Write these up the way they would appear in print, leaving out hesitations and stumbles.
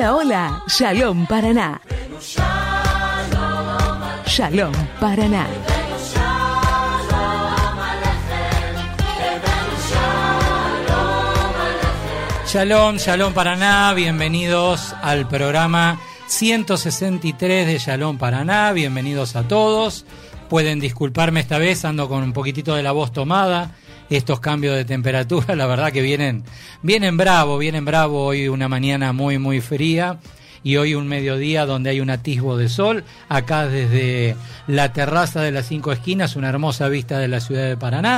Hola, hola, Shalom Paraná. Shalom Paraná. Shalom, Shalom Paraná, bienvenidos al programa 163 de Shalom Paraná, bienvenidos a todos. Pueden disculparme esta vez, ando con un poquitito de la voz tomada, estos cambios de temperatura, la verdad que vienen bravo, hoy una mañana muy fría y hoy un mediodía donde hay un atisbo de sol, acá desde la terraza de las 5 esquinas, una hermosa vista de la ciudad de Paraná.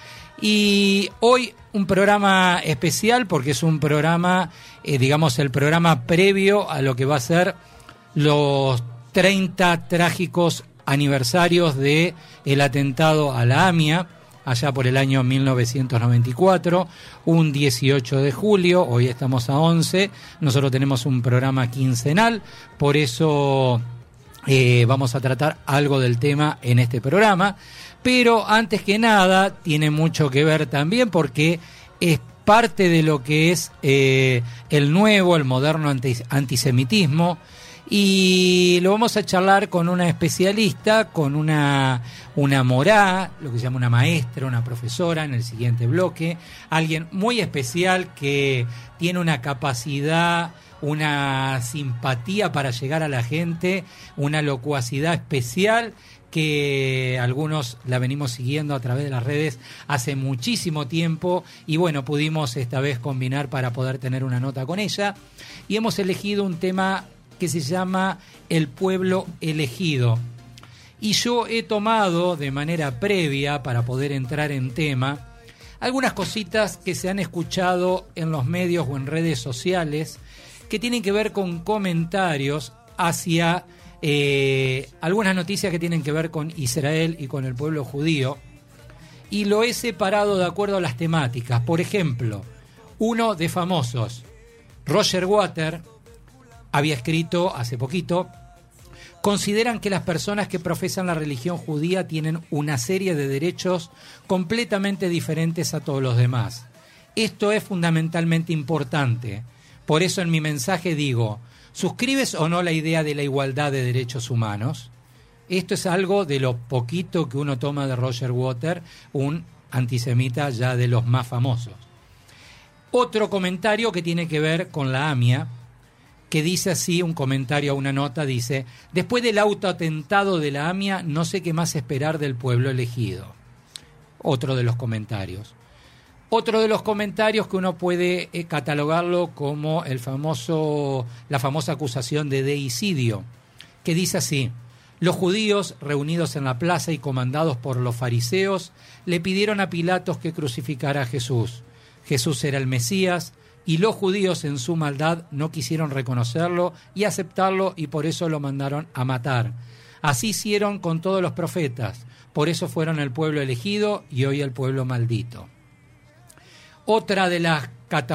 Y hoy un programa especial porque es un programa, el programa previo a lo que va a ser los 30 trágicos aniversarios de el atentado a la AMIA, allá por el año 1994, un 18 de julio, hoy estamos a 11, nosotros tenemos un programa quincenal, por eso vamos a tratar algo del tema en este programa. Pero antes que nada, tiene mucho que ver también porque es parte de lo que es el moderno antisemitismo. Y lo vamos a charlar con una especialista, con una morá, lo que se llama una maestra, una profesora en el siguiente bloque. Alguien muy especial que tiene una capacidad, una simpatía para llegar a la gente, una locuacidad especial que algunos la venimos siguiendo a través de las redes hace muchísimo tiempo y bueno, pudimos esta vez combinar para poder tener una nota con ella y hemos elegido un tema que se llama El pueblo elegido. Y yo he tomado de manera previa para poder entrar en tema algunas cositas que se han escuchado en los medios o en redes sociales que tienen que ver con comentarios hacia algunas noticias que tienen que ver con Israel y con el pueblo judío, y lo he separado de acuerdo a las temáticas. Por ejemplo, uno de famosos, Roger Waters, había escrito hace poquito: consideran que las personas que profesan la religión judía tienen una serie de derechos completamente diferentes a todos los demás. Esto es fundamentalmente importante. Por eso en mi mensaje digo: ¿suscribes o no la idea de la igualdad de derechos humanos? Esto es algo de lo poquito que uno toma de Roger Waters, un antisemita ya de los más famosos. Otro comentario que tiene que ver con la AMIA, que dice así, un comentario a una nota, dice: después del autoatentado de la AMIA, no sé qué más esperar del pueblo elegido. Otro de los comentarios. Otro de los comentarios que uno puede catalogarlo como la famosa acusación de deicidio, que dice así: los judíos, reunidos en la plaza y comandados por los fariseos, le pidieron a Pilatos que crucificara a Jesús. Jesús era el Mesías, y los judíos en su maldad no quisieron reconocerlo y aceptarlo, y por eso lo mandaron a matar. Así hicieron con todos los profetas, por eso fueron el pueblo elegido y hoy el pueblo maldito. Otra de las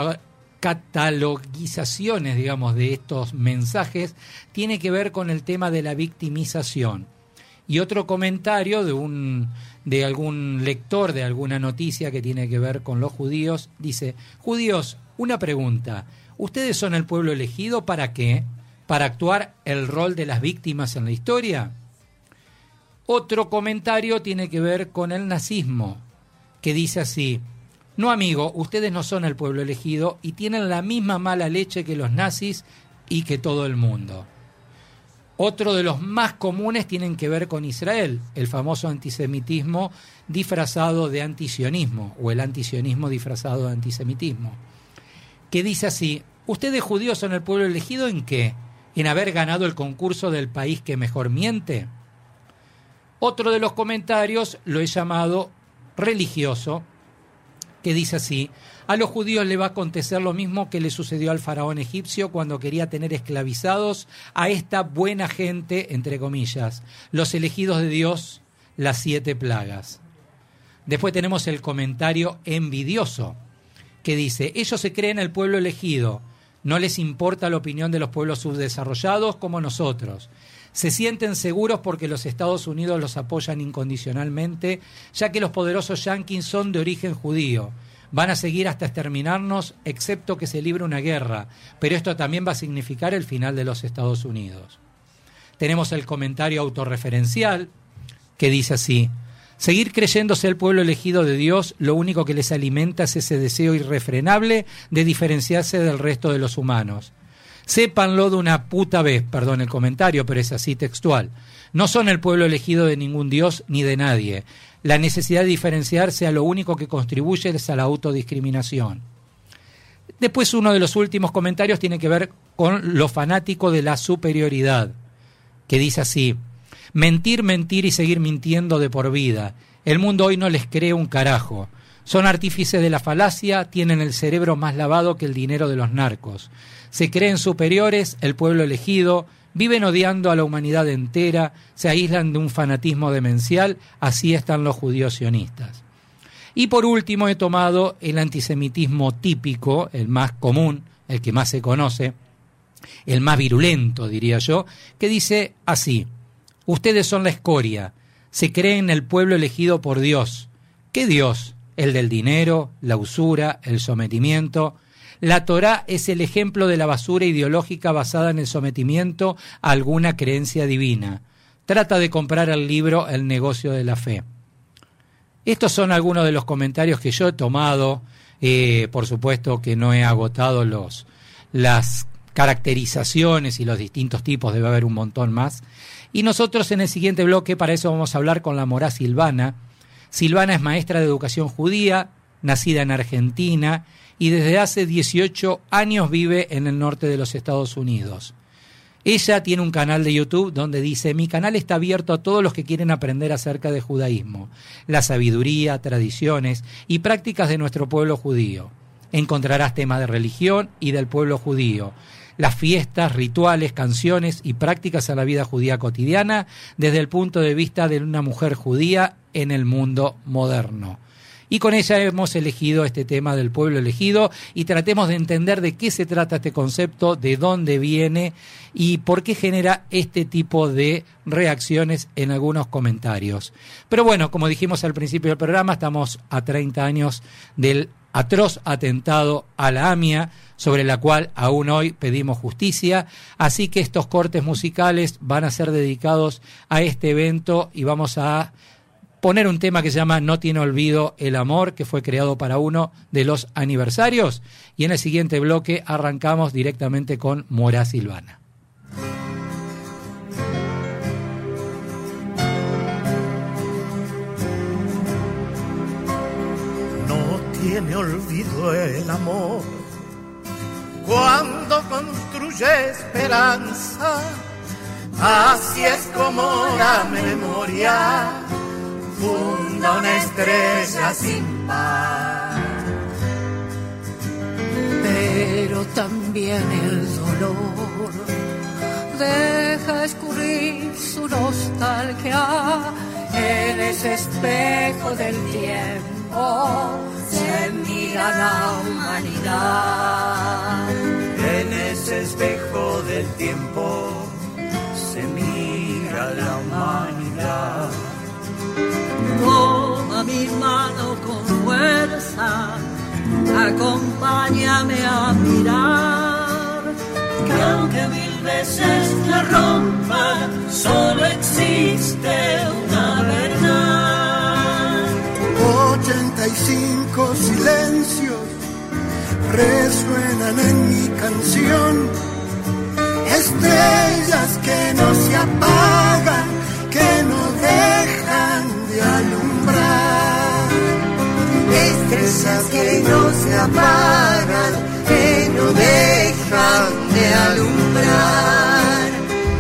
catalogizaciones, de estos mensajes tiene que ver con el tema de la victimización. Y otro comentario de algún lector de alguna noticia que tiene que ver con los judíos, dice: judíos, una pregunta, ¿ustedes son el pueblo elegido para qué? ¿Para actuar el rol de las víctimas en la historia? Otro comentario tiene que ver con el nazismo, que dice así: no, amigo, ustedes no son el pueblo elegido y tienen la misma mala leche que los nazis y que todo el mundo. Otro de los más comunes tienen que ver con Israel, el famoso antisemitismo disfrazado de antisionismo, o el antisionismo disfrazado de antisemitismo, que dice así: ¿ustedes judíos son el pueblo elegido en qué? ¿En haber ganado el concurso del país que mejor miente? Otro de los comentarios lo he llamado religioso, que dice así: a los judíos le va a acontecer lo mismo que le sucedió al faraón egipcio cuando quería tener esclavizados a esta buena gente, entre comillas, los elegidos de Dios, las 7 plagas. Después tenemos el comentario envidioso, que dice: ellos se creen el pueblo elegido, no les importa la opinión de los pueblos subdesarrollados como nosotros. Se sienten seguros porque los Estados Unidos los apoyan incondicionalmente, ya que los poderosos yanquis son de origen judío. Van a seguir hasta exterminarnos, excepto que se libre una guerra, pero esto también va a significar el final de los Estados Unidos. Tenemos el comentario autorreferencial que dice así: seguir creyéndose el pueblo elegido de Dios, lo único que les alimenta es ese deseo irrefrenable de diferenciarse del resto de los humanos. Sépanlo de una puta vez, perdón el comentario, pero es así textual. No son el pueblo elegido de ningún Dios ni de nadie. La necesidad de diferenciarse a lo único que contribuye es a la autodiscriminación. Después uno de los últimos comentarios tiene que ver con lo fanático de la superioridad, que dice así: mentir, mentir y seguir mintiendo de por vida. El mundo hoy no les cree un carajo. Son artífices de la falacia, tienen el cerebro más lavado que el dinero de los narcos. Se creen superiores, el pueblo elegido, viven odiando a la humanidad entera, se aíslan de un fanatismo demencial, así están los judíos sionistas. Y por último he tomado el antisemitismo típico, el más común, el que más se conoce, el más virulento, diría yo, que dice así: ustedes son la escoria, se creen el pueblo elegido por Dios. ¿Qué Dios? El del dinero, la usura, el sometimiento. La Torá es el ejemplo de la basura ideológica basada en el sometimiento a alguna creencia divina. Trata de comprar el libro El negocio de la fe. Estos son algunos de los comentarios que yo he tomado. Por supuesto que no he agotado las caracterizaciones y los distintos tipos, debe haber un montón más. Y nosotros en el siguiente bloque, para eso vamos a hablar con la Morá Silvana. Silvana es maestra de educación judía, nacida en Argentina, y desde hace 18 años vive en el norte de los Estados Unidos. Ella tiene un canal de YouTube donde dice: mi canal está abierto a todos los que quieren aprender acerca de judaísmo, la sabiduría, tradiciones y prácticas de nuestro pueblo judío. Encontrarás temas de religión y del pueblo judío, las fiestas, rituales, canciones y prácticas a la vida judía cotidiana desde el punto de vista de una mujer judía en el mundo moderno. Y con ella hemos elegido este tema del pueblo elegido y tratemos de entender de qué se trata este concepto, de dónde viene y por qué genera este tipo de reacciones en algunos comentarios. Pero bueno, como dijimos al principio del programa, estamos a 30 años del atroz atentado a la AMIA, sobre la cual aún hoy pedimos justicia, así que estos cortes musicales van a ser dedicados a este evento y vamos a poner un tema que se llama No tiene olvido el amor, que fue creado para uno de los aniversarios, y en el siguiente bloque arrancamos directamente con Morá Silvana. No tiene olvido el amor cuando construye esperanza, así es como la memoria funda una estrella sin par. Pero también el dolor deja escurrir su nostalgia en ese espejo del tiempo. Se mira la humanidad. En ese espejo del tiempo se mira la humanidad. Toma mi mano con fuerza, acompáñame a mirar, que aunque mil veces la rompa, solo existe una verdad. 85 silencios resuenan en mi canción, estrellas que no se apagan, que no dejan de alumbrar, Estrellas que no se apagan, que no dejan de alumbrar.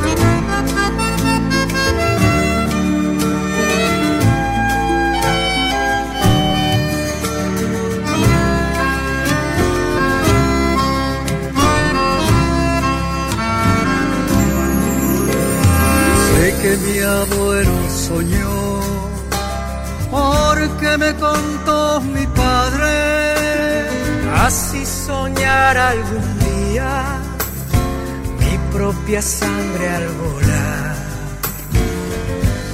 Sé que mi abuelo soñó, porque me contó mi padre, Así soñar algún día mi propia sangre al volar.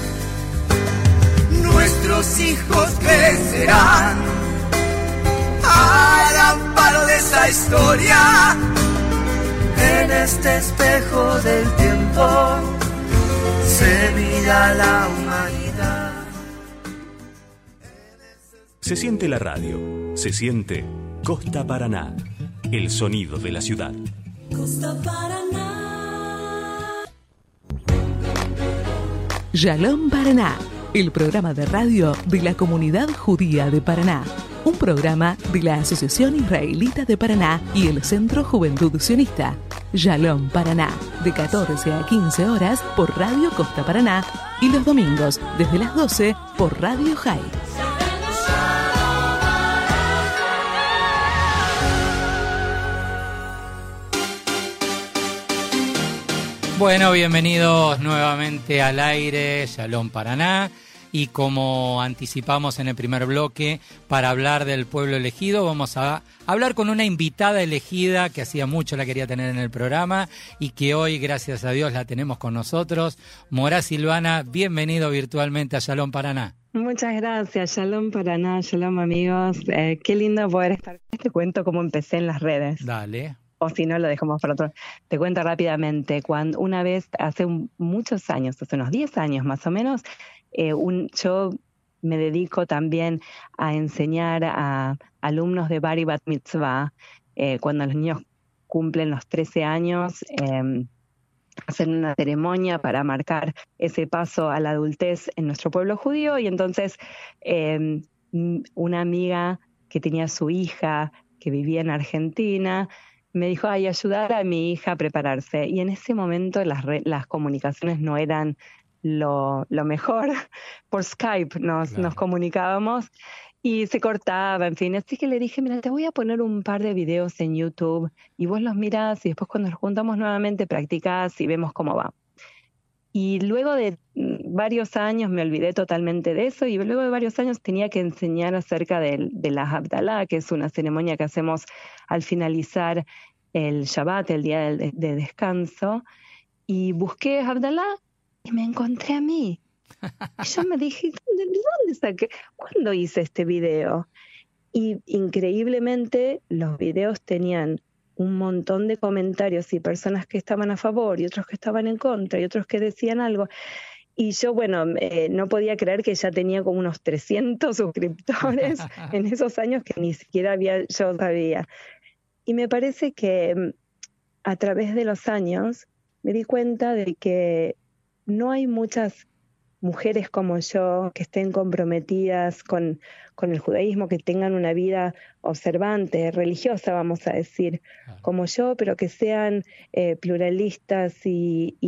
Nuestros hijos crecerán este espejo del tiempo se mira la humanidad. Se siente la radio, se siente Costa Paraná, el sonido de la ciudad. Costa Paraná. Shalom Paraná, el programa de radio de la comunidad judía de Paraná. Un programa de la Asociación Israelita de Paraná y el Centro Juventud Sionista. Shalom Paraná, de 14 a 15 horas por Radio Costa Paraná y los domingos desde las 12 por Radio High. Bueno, bienvenidos nuevamente al aire, Shalom Paraná. Y como anticipamos en el primer bloque, para hablar del pueblo elegido, vamos a hablar con una invitada elegida que hacía mucho la quería tener en el programa y que hoy, gracias a Dios, la tenemos con nosotros. Morá Silvana, bienvenido virtualmente a Shalom Paraná. Muchas gracias, Shalom Paraná, Shalom amigos. Qué lindo poder estar. Te cuento cómo empecé en las redes. Dale. O si no, lo dejamos para otro. Te cuento rápidamente. Cuando una vez, hace muchos años, hace unos 10 años más o menos, yo me dedico también a enseñar a alumnos de Bar y Bat Mitzvah, cuando los niños cumplen los 13 años, hacen una ceremonia para marcar ese paso a la adultez en nuestro pueblo judío. Y entonces una amiga que tenía su hija, que vivía en Argentina, me dijo, ayudar a mi hija a prepararse. Y en ese momento las comunicaciones no eran lo mejor. Por Skype nos comunicábamos y se cortaba, en fin. Así que le dije, mira, te voy a poner un par de videos en YouTube y vos los mirás y después cuando nos juntamos nuevamente practicás y vemos cómo va. Y luego de varios años me olvidé totalmente de eso y luego de varios años tenía que enseñar acerca de la Havdalah, que es una ceremonia que hacemos al finalizar el Shabbat, el día de descanso, y busqué Havdalah y me encontré a mí. Y yo me dije, ¿de dónde saqué? ¿Cuándo hice este video? Y increíblemente los videos tenían un montón de comentarios y personas que estaban a favor y otros que estaban en contra y otros que decían algo. Y yo, no podía creer que ya tenía como unos 300 suscriptores en esos años que ni siquiera yo sabía. Y me parece que a través de los años me di cuenta de que no hay muchas mujeres como yo que estén comprometidas con el judaísmo, que tengan una vida observante, religiosa, vamos a decir, como yo, pero que sean pluralistas y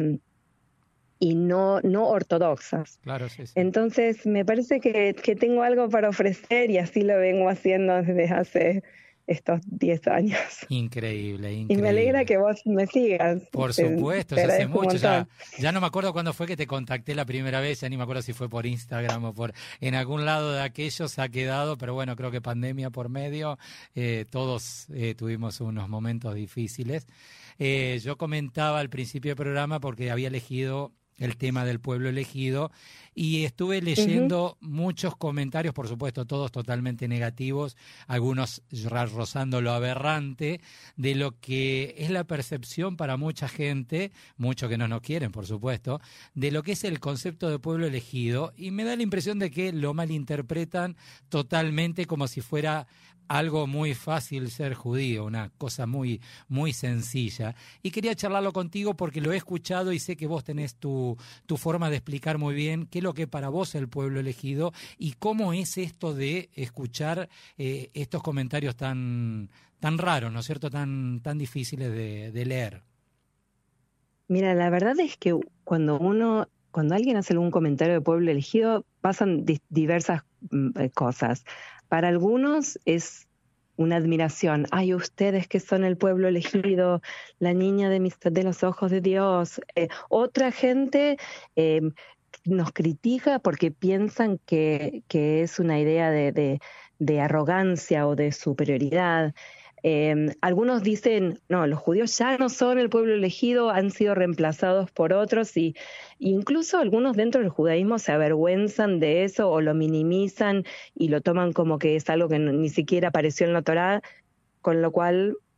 no ortodoxas. Claro, sí. Entonces, me parece que tengo algo para ofrecer y así lo vengo haciendo desde hace estos 10 años. Increíble. Y me alegra que vos me sigas. Por supuesto, ya hace mucho. Ya no me acuerdo cuándo fue que te contacté la primera vez, ya ni me acuerdo si fue por Instagram o en algún lado de aquellos ha quedado, pero bueno, creo que pandemia por medio, todos tuvimos unos momentos difíciles. Yo comentaba al principio del programa porque había elegido el tema del pueblo elegido y estuve leyendo muchos comentarios, por supuesto todos totalmente negativos, algunos rozando lo aberrante de lo que es la percepción para mucha gente, muchos que no nos quieren por supuesto, de lo que es el concepto de pueblo elegido, y me da la impresión de que lo malinterpretan totalmente como si fuera algo muy fácil ser judío, una cosa muy, muy sencilla. Y quería charlarlo contigo porque lo he escuchado y sé que vos tenés tu forma de explicar muy bien qué es lo que para vos es el pueblo elegido y cómo es esto de escuchar estos comentarios tan raros, ¿no es cierto?, tan difíciles de leer. Mira, la verdad es que cuando alguien hace algún comentario de pueblo elegido, pasan diversas cosas. Para algunos es una admiración. Ay, ustedes que son el pueblo elegido, la niña de los ojos de Dios. Otra gente nos critica porque piensan que es una idea de arrogancia o de superioridad. Algunos dicen, no, los judíos ya no son el pueblo elegido, han sido reemplazados por otros, y incluso algunos dentro del judaísmo se avergüenzan de eso o lo minimizan y lo toman como que es algo que ni siquiera apareció en la Torá, con lo cual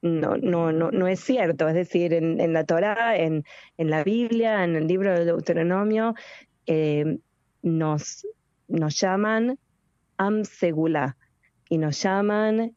no es cierto. Es decir, en la Torá, en la Biblia, en el libro del Deuteronomio, nos llaman Am Segulá, y nos llaman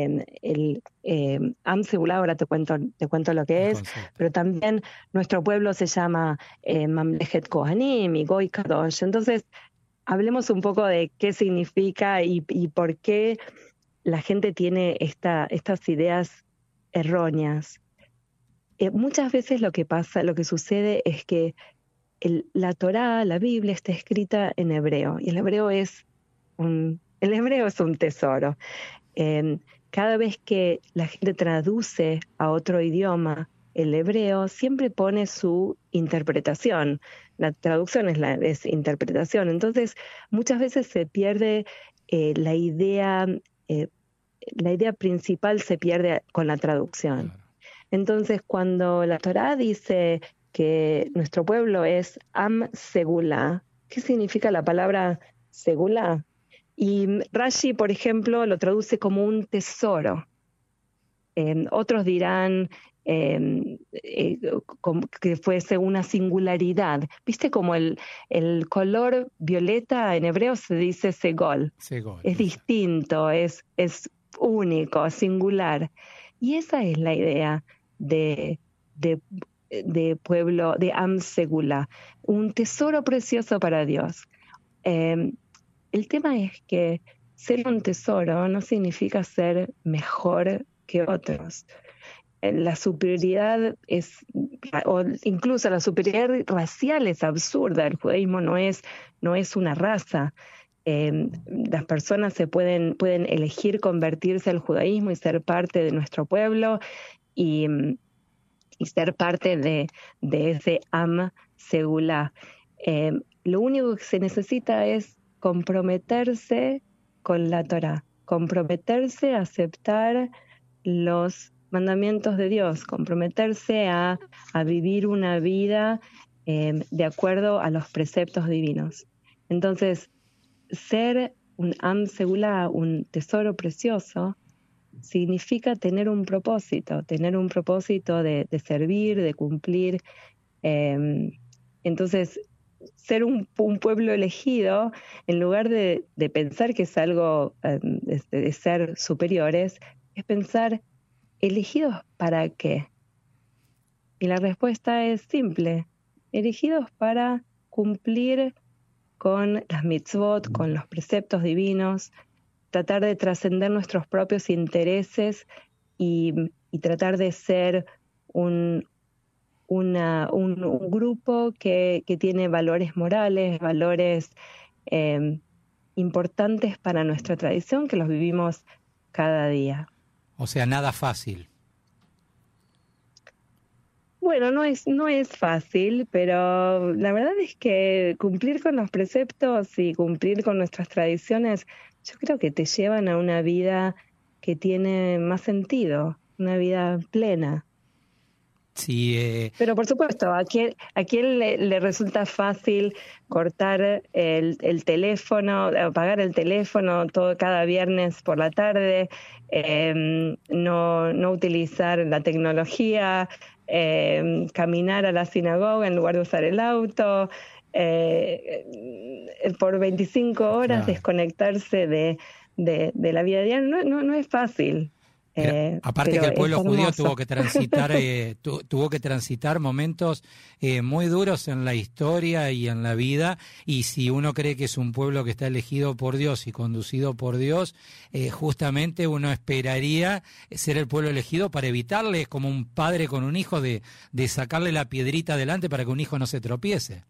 Am Segulá, ahora te cuento lo que es, pero también nuestro pueblo se llama Mamlechet Kohanim y Goy Kadosh. Entonces, hablemos un poco de qué significa y por qué la gente tiene estas ideas erróneas. Muchas veces lo que sucede es que la Torá, la Biblia, está escrita en hebreo, y el hebreo es un tesoro. Cada vez que la gente traduce a otro idioma el hebreo, siempre pone su interpretación. La traducción es interpretación. Entonces, muchas veces se pierde la idea principal, se pierde con la traducción. Entonces, cuando la Torá dice que nuestro pueblo es Am Segulá, ¿qué significa la palabra Segulá? Y Rashi, por ejemplo, lo traduce como un tesoro. Otros dirán que fuese una singularidad. ¿Viste como el color violeta en hebreo se dice segol? Es distinto, es único, singular. Y esa es la idea de pueblo, de Am Segulá, un tesoro precioso para Dios. El tema es que ser un tesoro no significa ser mejor que otros. La superioridad o incluso la superioridad racial es absurda. El judaísmo no es una raza. Las personas pueden elegir convertirse al judaísmo y ser parte de nuestro pueblo y ser parte de ese Am Segulá. Lo único que se necesita es comprometerse con la Torá, comprometerse a aceptar los mandamientos de Dios, comprometerse a vivir una vida de acuerdo a los preceptos divinos. Entonces, ser un Am Segulá, un tesoro precioso, significa tener un propósito de servir, de cumplir. Entonces, ser un pueblo elegido, en lugar de pensar que es algo de ser superiores, es pensar, ¿elegidos para qué? Y la respuesta es simple, elegidos para cumplir con las mitzvot, con los preceptos divinos, tratar de trascender nuestros propios intereses y tratar de ser un grupo que tiene valores morales, valores importantes para nuestra tradición, que los vivimos cada día. O sea, nada fácil. Bueno, no es fácil, pero la verdad es que cumplir con los preceptos y cumplir con nuestras tradiciones, yo creo que te llevan a una vida que tiene más sentido, una vida plena. Sí, Pero por supuesto, ¿a quién le resulta fácil cortar el teléfono, apagar el teléfono cada viernes por la tarde, no utilizar la tecnología, caminar a la sinagoga en lugar de usar el auto, por 25 horas desconectarse de la vida diaria? No es fácil. Aparte que el pueblo judío tuvo que transitar momentos muy duros en la historia y en la vida, y si uno cree que es un pueblo que está elegido por Dios y conducido por Dios, justamente uno esperaría ser el pueblo elegido para evitarle, como un padre con un hijo, de sacarle la piedrita adelante para que un hijo no se tropiece.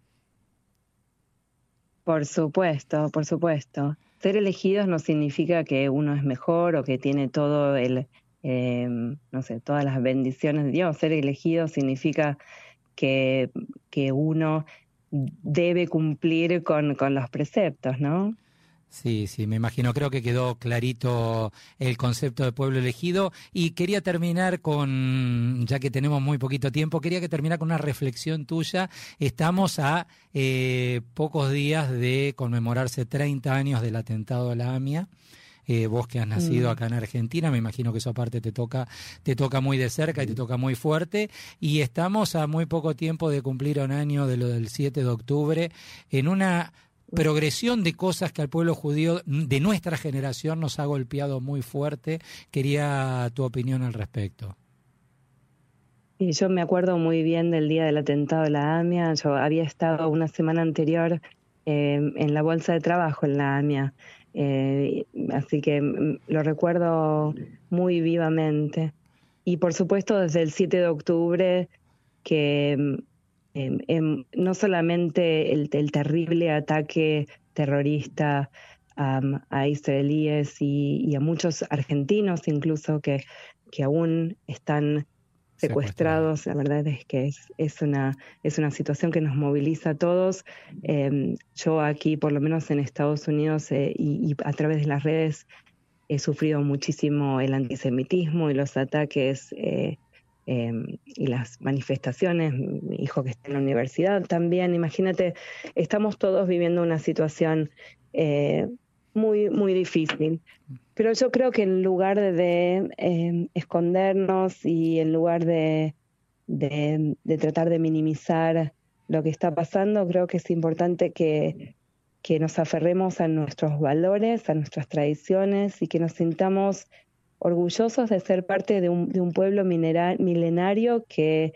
Por supuesto. Ser elegidos no significa que uno es mejor o que tiene todo todas las bendiciones de Dios. Ser elegido significa que uno debe cumplir con los preceptos, ¿no? Sí, me imagino. Creo que quedó clarito el concepto de pueblo elegido. Y quería terminar ya que tenemos muy poquito tiempo, quería terminar con una reflexión tuya. Estamos a pocos días de conmemorarse 30 años del atentado a la AMIA. vos que has nacido acá en Argentina, me imagino que eso aparte te toca muy de cerca y te toca muy fuerte, y estamos a muy poco tiempo de cumplir un año de lo del 7 de octubre, en una progresión de cosas que al pueblo judío de nuestra generación nos ha golpeado muy fuerte. Quería tu opinión al respecto. Y yo me acuerdo muy bien del día del atentado de la AMIA. Yo había estado una semana anterior en la bolsa de trabajo en la AMIA, así que lo recuerdo muy vivamente. Y por supuesto desde el 7 de octubre, que no solamente el terrible ataque terrorista a israelíes y a muchos argentinos incluso que aún están secuestrados. La verdad es que es una situación que nos moviliza a todos. Yo aquí, por lo menos en Estados Unidos, y a través de las redes, he sufrido muchísimo el antisemitismo y los ataques y las manifestaciones. Mi hijo que está en la universidad también. Imagínate, estamos todos viviendo una situación muy, muy difícil. Pero yo creo que en lugar de escondernos y en lugar de tratar de minimizar lo que está pasando, creo que es importante que nos aferremos a nuestros valores, a nuestras tradiciones, y que nos sintamos orgullosos de ser parte de un pueblo milenario que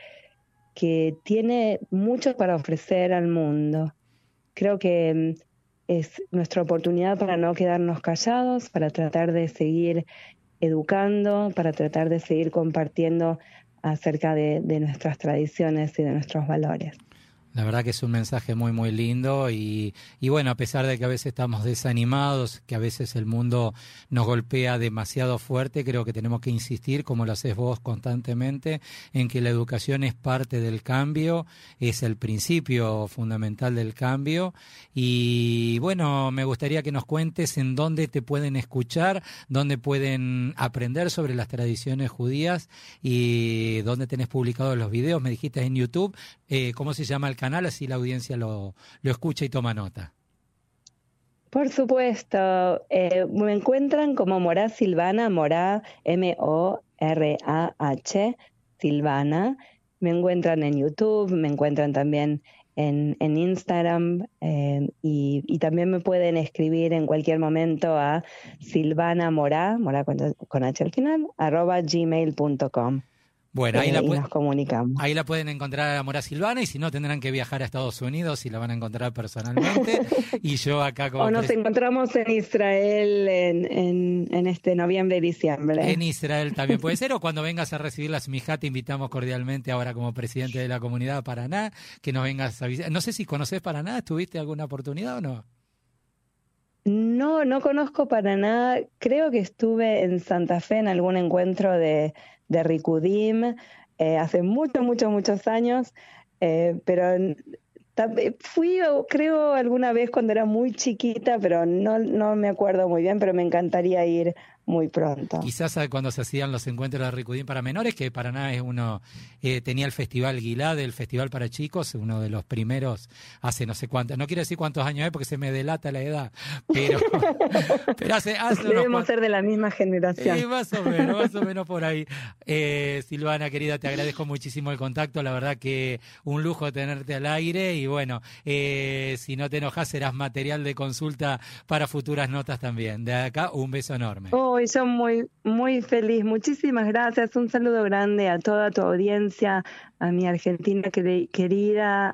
tiene mucho para ofrecer al mundo. Creo que es nuestra oportunidad para no quedarnos callados, para tratar de seguir educando, para tratar de seguir compartiendo acerca de nuestras tradiciones y de nuestros valores. La verdad que es un mensaje muy, muy lindo y bueno, a pesar de que a veces estamos desanimados, que a veces el mundo nos golpea demasiado fuerte, creo que tenemos que insistir, como lo haces vos constantemente, en que la educación es parte del cambio, es el principio fundamental del cambio. Y bueno, me gustaría que nos cuentes en dónde te pueden escuchar, dónde pueden aprender sobre las tradiciones judías y dónde tenés publicados los videos. Me dijiste en YouTube, ¿cómo se llama el canal? Así la audiencia lo escucha y toma nota. Por supuesto, me encuentran como Morá Silvana, Morá, M-O-R-A-H, Silvana. Me encuentran en YouTube, me encuentran también en Instagram, y también me pueden escribir en cualquier momento a silvanamorá, Morá con H al final, @gmail.com. Bueno, y nos comunicamos. Ahí la pueden encontrar a Morá Silvana, y si no tendrán que viajar a Estados Unidos y la van a encontrar personalmente. Y yo acá como... O nos encontramos en Israel en este noviembre y diciembre. En Israel también puede ser, o cuando vengas a recibir la smijá, te invitamos cordialmente ahora como presidente de la comunidad Paraná, que nos vengas a visitar. No sé si conoces Paraná, ¿tuviste alguna oportunidad o no? No conozco Paraná. Creo que estuve en Santa Fe en algún encuentro de Rikudim hace muchos años, pero fui, creo, alguna vez cuando era muy chiquita, pero no me acuerdo muy bien, pero me encantaría ir muy pronto. Quizás cuando se hacían los encuentros de Rikudim para menores, que Paraná es uno, tenía el Festival Gilad, el Festival para Chicos, uno de los primeros hace no sé cuántos, no quiero decir cuántos años es porque se me delata la edad, pero hace debemos ser de la misma generación. Más o menos por ahí. Silvana, querida, te agradezco muchísimo el contacto, la verdad que un lujo tenerte al aire, y bueno, si no te enojas serás material de consulta para futuras notas también. De acá, un beso enorme. Y yo muy, muy feliz. Muchísimas gracias. Un saludo grande a toda tu audiencia, a mi Argentina querida,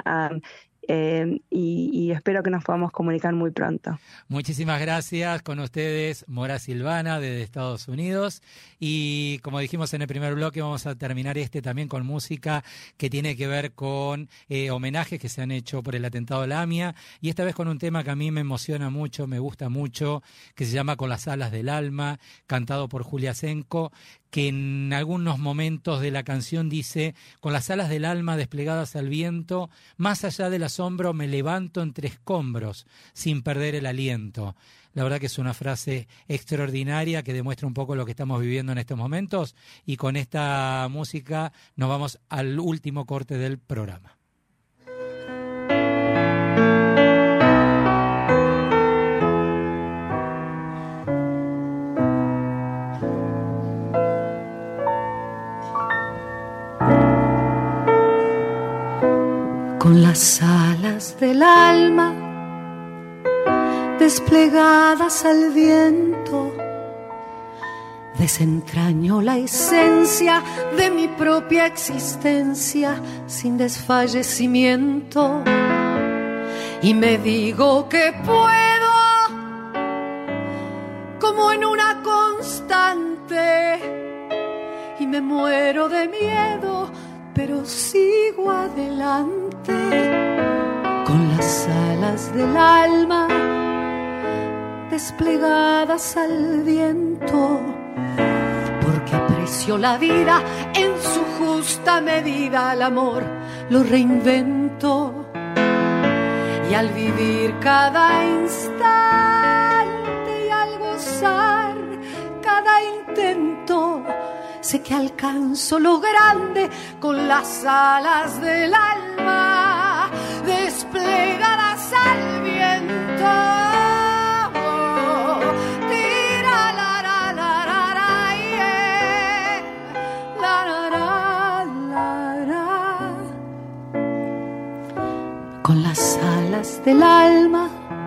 y espero que nos podamos comunicar muy pronto. Muchísimas gracias. Con ustedes, Morá Silvana, desde Estados Unidos. Y como dijimos en el primer bloque, vamos a terminar también con música que tiene que ver con homenajes que se han hecho por el atentado a la AMIA. Y esta vez con un tema que a mí me emociona mucho, me gusta mucho, que se llama Con las alas del alma, cantado por Julia Senko, que en algunos momentos de la canción dice: con las alas del alma desplegadas al viento, más allá del asombro me levanto entre escombros, sin perder el aliento. La verdad que es una frase extraordinaria que demuestra un poco lo que estamos viviendo en estos momentos, y con esta música nos vamos al último corte del programa. las alas del alma desplegadas al viento, desentraño la esencia de mi propia existencia sin desfallecimiento y me digo que puedo, como en una constante, y me muero de miedo, pero sigo adelante con las alas del alma desplegadas al viento, porque aprecio la vida en su justa medida, al amor lo reinvento y al vivir cada instante y al gozar cada intento, sé que alcanzo lo grande con las alas del alma desplegadas al viento. Con las alas del alma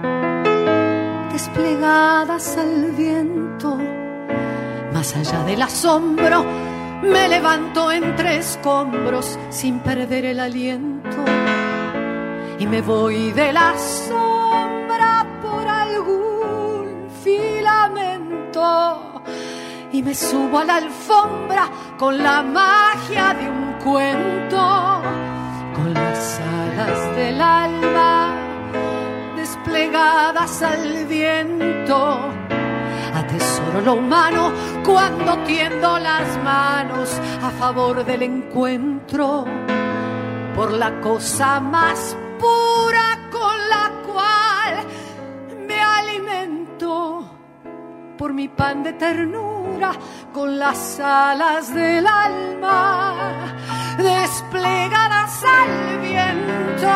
desplegadas al viento, más allá del asombro, me levanto entre escombros sin perder el aliento y me voy de la sombra por algún filamento y me subo a la alfombra con la magia de un cuento, con las alas del alma desplegadas al viento. Atesoro lo humano cuando tiendo las manos a favor del encuentro, por la cosa más pura con la cual me alimento, por mi pan de ternura con las alas del alma desplegadas al viento.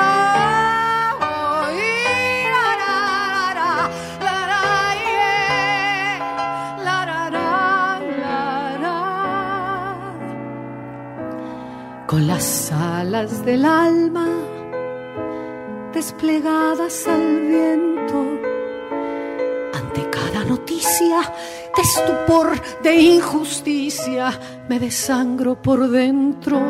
Con las alas del alma desplegadas al viento, ante cada noticia de estupor, de injusticia, me desangro por dentro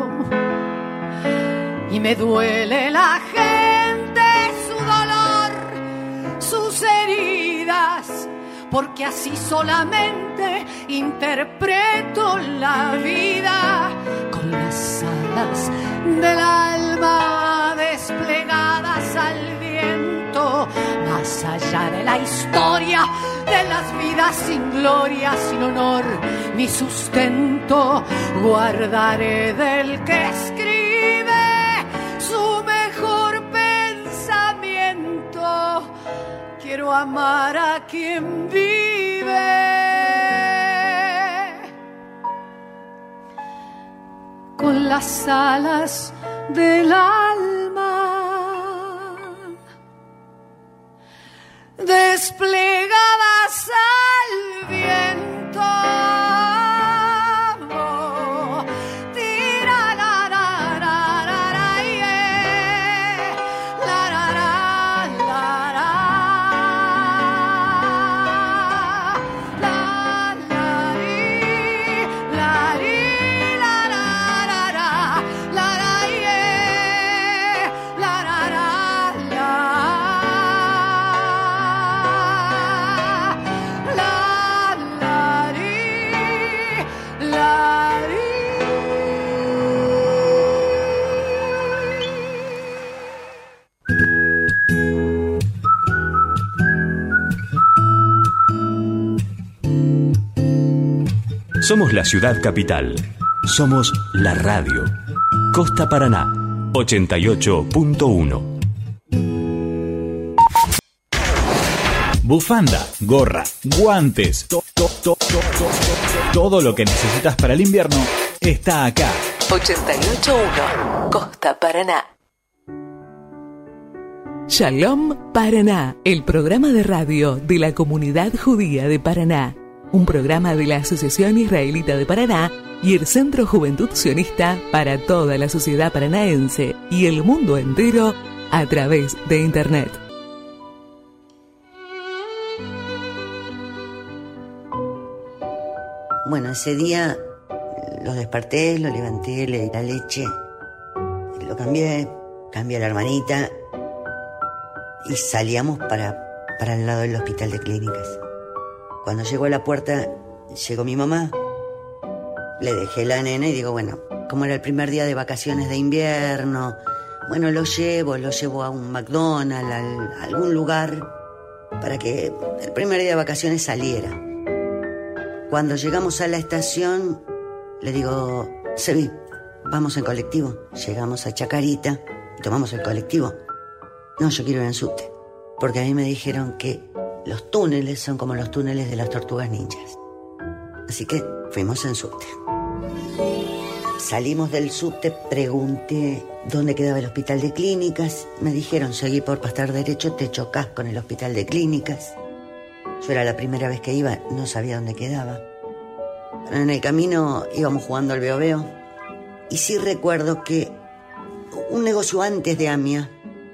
y me duele la gente, su dolor, sus heridas, porque así solamente interpreto la vida. Con las alas del alma desplegadas al viento, más allá de la historia de las vidas sin gloria, sin honor ni sustento, guardaré del que escribe su mejor pensamiento. Quiero amar a quien vive. Con las alas del alma desplegadas al viento. Somos la ciudad capital. Somos la radio. Costa Paraná, 88.1. Bufanda, gorra, guantes, todo lo que necesitas para el invierno está acá. 88.1 Costa Paraná. Shalom Paraná, el programa de radio de la comunidad judía de Paraná. Un programa de la Asociación Israelita de Paraná y el Centro Juventud Sionista para toda la sociedad paranaense y el mundo entero a través de Internet. Bueno, ese día lo desperté, lo levanté, le di la leche, lo cambié a la hermanita y salíamos para el lado del hospital de clínicas. Cuando llegó a la puerta, llegó mi mamá, le dejé la nena y digo, bueno, como era el primer día de vacaciones de invierno, bueno, lo llevo a un McDonald's, a algún lugar, para que el primer día de vacaciones saliera. Cuando llegamos a la estación, le digo, Sebi, vamos en colectivo. Llegamos a Chacarita y tomamos el colectivo. No, yo quiero ir en subte, porque a mí me dijeron que los túneles son como los túneles de las tortugas ninjas. Así que fuimos en subte. Salimos del subte, pregunté dónde quedaba el hospital de clínicas. Me dijeron, seguí por Pastar Derecho, te chocás con el hospital de clínicas. Yo era la primera vez que iba, no sabía dónde quedaba. Pero en el camino íbamos jugando al veo-veo. Y sí recuerdo que un negocio antes de AMIA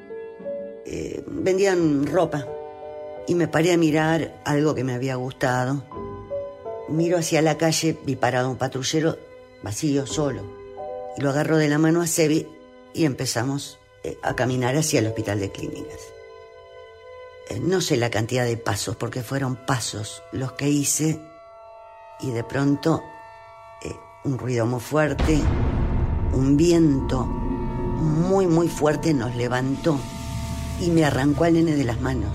vendían ropa. Y me paré a mirar algo que me había gustado. Miro hacia la calle, vi parado un patrullero vacío, solo. Y lo agarro de la mano a Sebi y empezamos a caminar hacia el hospital de clínicas. No sé la cantidad de pasos, porque fueron pasos los que hice, y de pronto un ruido muy fuerte, un viento muy muy fuerte nos levantó y me arrancó al nene de las manos.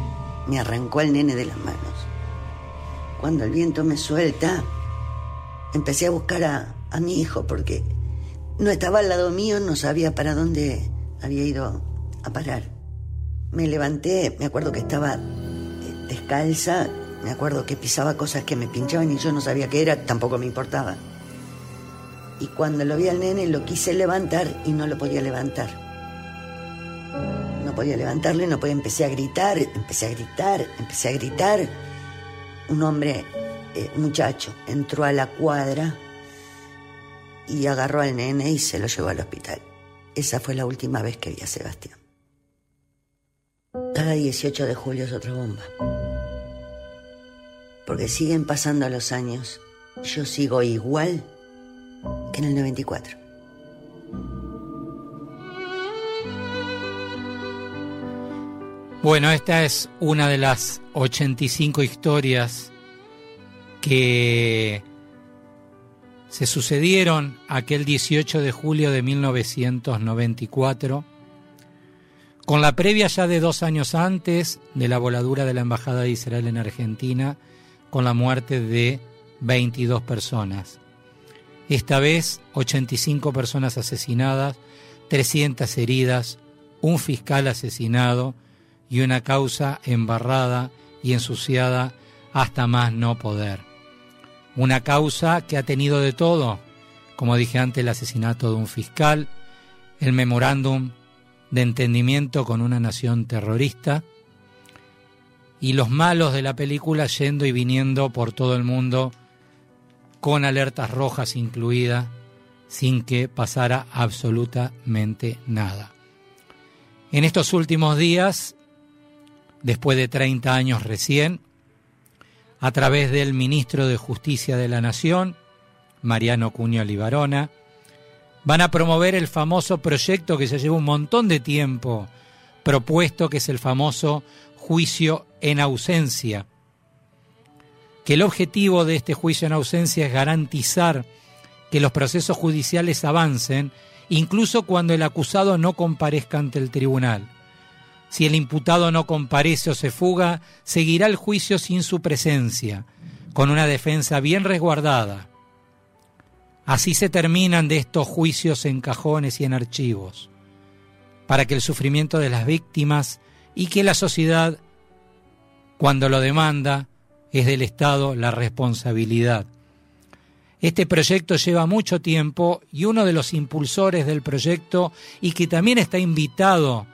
Cuando el viento me suelta, empecé a buscar a mi hijo, porque no estaba al lado mío, no sabía para dónde había ido a parar. Me levanté, me acuerdo que estaba descalza, me acuerdo que pisaba cosas que me pinchaban y yo no sabía qué era, tampoco me importaba. Y cuando lo vi al nene lo quise levantar y no lo podía levantar. No podía levantarlo y no podía, empecé a gritar. Un hombre, muchacho, entró a la cuadra y agarró al nene y se lo llevó al hospital. Esa fue la última vez que vi a Sebastián. Cada 18 de julio es otra bomba. Porque siguen pasando los años. Yo sigo igual que en el 94. Bueno, esta es una de las 85 historias que se sucedieron aquel 18 de julio de 1994, con la previa ya de 2 años antes de la voladura de la Embajada de Israel en Argentina, con la muerte de 22 personas. Esta vez, 85 personas asesinadas, 300 heridas, un fiscal asesinado y una causa embarrada y ensuciada hasta más no poder. Una causa que ha tenido de todo, como dije antes, el asesinato de un fiscal, el memorándum de entendimiento con una nación terrorista y los malos de la película yendo y viniendo por todo el mundo con alertas rojas incluidas, sin que pasara absolutamente nada. En estos últimos días, después de 30 años recién, a través del ministro de Justicia de la Nación, Mariano Cunio Libarona, van a promover el famoso proyecto que se lleva un montón de tiempo propuesto, que es el famoso juicio en ausencia, que el objetivo de este juicio en ausencia es garantizar que los procesos judiciales avancen, incluso cuando el acusado no comparezca ante el tribunal. Si el imputado no comparece o se fuga, seguirá el juicio sin su presencia, con una defensa bien resguardada. Así se terminan de estos juicios en cajones y en archivos, para que el sufrimiento de las víctimas y que la sociedad, cuando lo demanda, es del Estado la responsabilidad. Este proyecto lleva mucho tiempo y uno de los impulsores del proyecto, y que también está invitado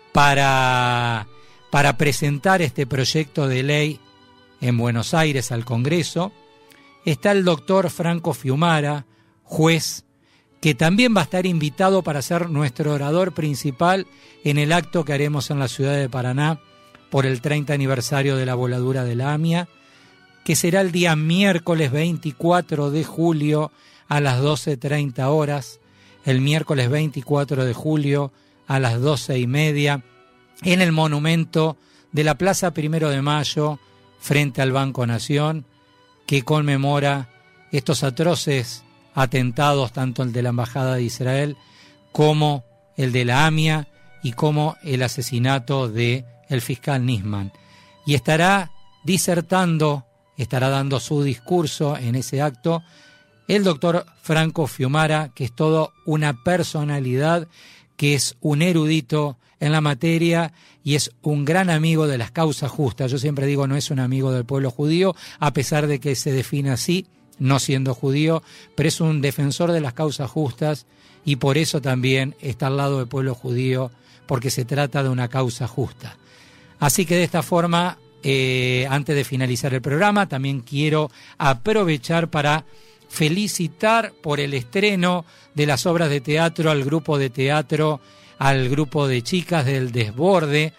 para presentar este proyecto de ley en Buenos Aires al Congreso, está el doctor Franco Fiumara, juez que también va a estar invitado para ser nuestro orador principal en el acto que haremos en la ciudad de Paraná por el 30 aniversario de la voladura de la AMIA, que será el día miércoles 24 de julio a las 12:30 horas, el miércoles 24 de julio a las 12:30, en el monumento de la Plaza 1 de Mayo, frente al Banco Nación, que conmemora estos atroces atentados, tanto el de la Embajada de Israel como el de la AMIA y como el asesinato de el fiscal Nisman. Y estará disertando, estará dando su discurso en ese acto el doctor Franco Fiumara, que es toda una personalidad, que es un erudito en la materia y es un gran amigo de las causas justas. Yo siempre digo, no es un amigo del pueblo judío, a pesar de que se define así, no siendo judío, pero es un defensor de las causas justas y por eso también está al lado del pueblo judío, porque se trata de una causa justa. Así que de esta forma, antes de finalizar el programa, también quiero aprovechar para felicitar por el estreno de las obras de teatro al grupo de teatro, al grupo de chicas del Desborde,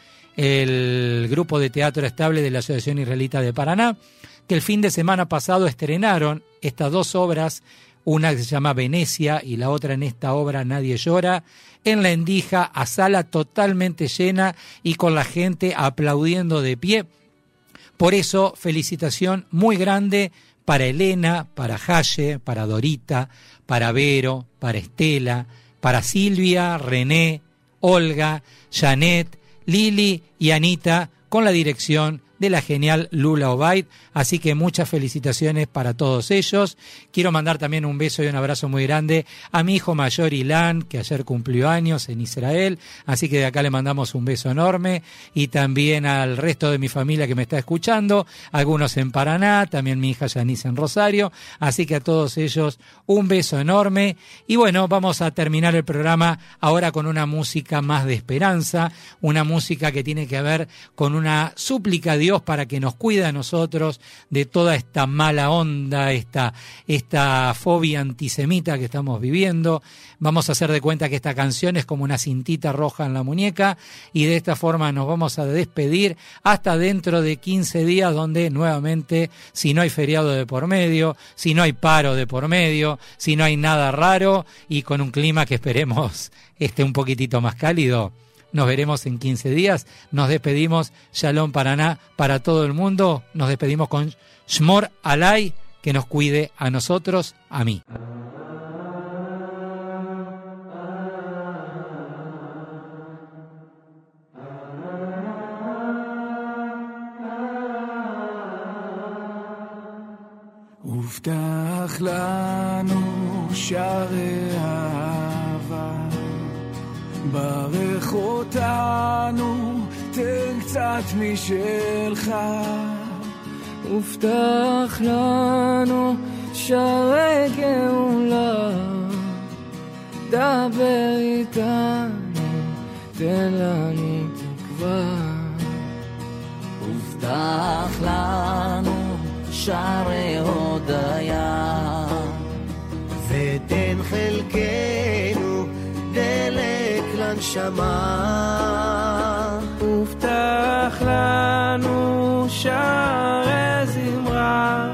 el grupo de teatro estable de la Asociación Israelita de Paraná, que el fin de semana pasado estrenaron estas dos obras, una que se llama Venecia y la otra en esta obra Nadie llora, en la Endija, a sala totalmente llena y con la gente aplaudiendo de pie. Por eso, felicitación muy grande para Elena, para Jaye, para Dorita, para Vero, para Estela, para Silvia, René, Olga, Janet, Lili y Anita, con la dirección de la genial Lula Obaid. Así que muchas felicitaciones para todos ellos. Quiero mandar también un beso y un abrazo muy grande a mi hijo mayor Ilan, que ayer cumplió años en Israel, así que de acá le mandamos un beso enorme, y también al resto de mi familia que me está escuchando, algunos en Paraná, también mi hija Yanice en Rosario, así que a todos ellos un beso enorme. Y bueno, vamos a terminar el programa ahora con una música más de esperanza, una música que tiene que ver con una súplica a Dios para que nos cuide a nosotros de toda esta mala onda, esta fobia antisemita que estamos viviendo. Vamos a hacer de cuenta que esta canción es como una cintita roja en la muñeca, y de esta forma nos vamos a despedir hasta dentro de 15 días, donde nuevamente, si no hay feriado de por medio, si no hay paro de por medio, si no hay nada raro y con un clima que esperemos esté un poquitito más cálido, nos veremos en 15 días. Nos despedimos. Shalom Paraná para todo el mundo. Nos despedimos con Shmor Alay, que nos cuide a nosotros, a mí. הובטח לנו שערי אהבה, ברך אותנו, תן קצת משלך. הובטח לנו שערי גאולה, דבר איתנו, תן לנו תקווה. הובטח לנו שערי הודיה, ותן חלקנו דלק לנשמה. הובטח לנו שערי זמרה,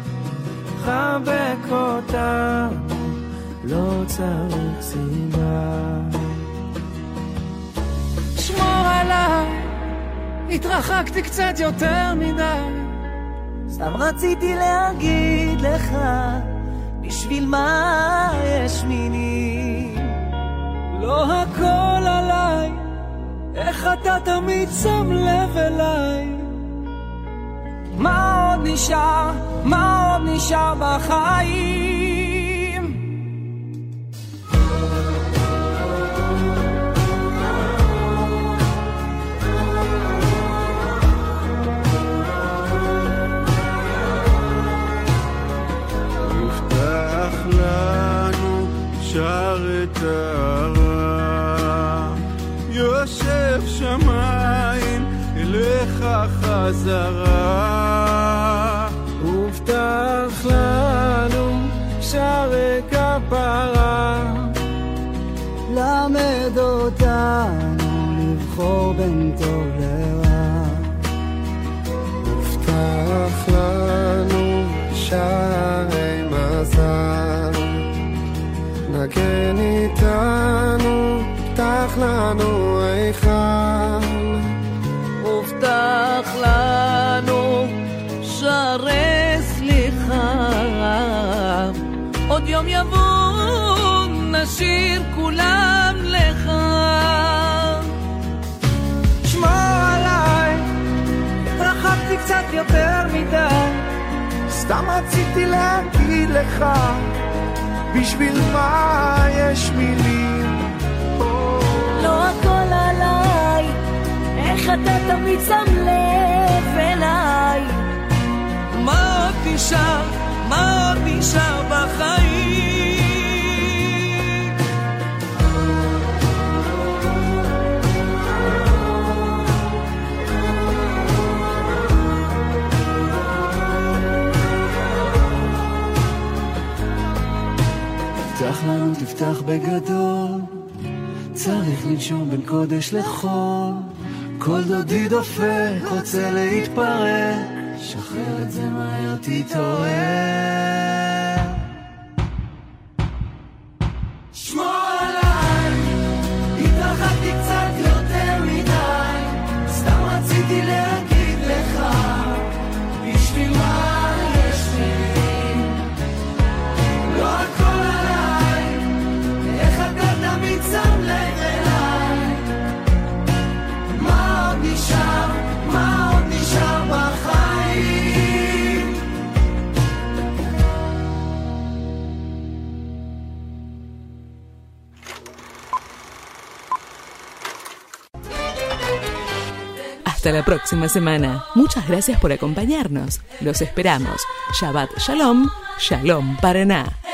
חבק אותנו, לא צריך סיבה. שמור עליי, התרחקתי קצת יותר מדי, סתם רציתי להגיד לך, בשביל מה יש מילים. לא הכל עליי, איך אתה תמיד שם לב אליי. מה עוד נשאר, מה עוד נשאר בחיים? שרת הרע, יושב שמיים אליך חזרה. הובטח לנו שערי כפרה, לבחור בין טוב לרע. הובטח לנו שערי מזל, נגן איתנו, פתח לנו היכל. הובטח לנו שערי סליחה, עוד יום יבוא נשאיר כולם לך. שמור עליי, התרחקתי קצת יותר מדי, סתם רציתי להגיד לך, בשביל מה יש מילים. לא הכל עליי, איך אתה תמיד שם לב אליי. מה עוד נשאר, מה עוד נשאר בחיים? תפתח לנו, תפתח בגדול, צריך לנשום בין קודש לחול. כל דודי דופק, רוצה להתפרק, שחרר את זה מהר, תתעורר. שמור עליי, התרחקתי קצת יותר מדי, סתם רציתי להגיד לך, בשביל מה יש לי. לא הכל עליי, איך אתה תמיד שם לב אליי. מה עוד נשאר, מה עוד נשאר בחיים? Hasta la próxima semana. Muchas gracias por acompañarnos. Los esperamos. Shabbat Shalom, Shalom Paraná.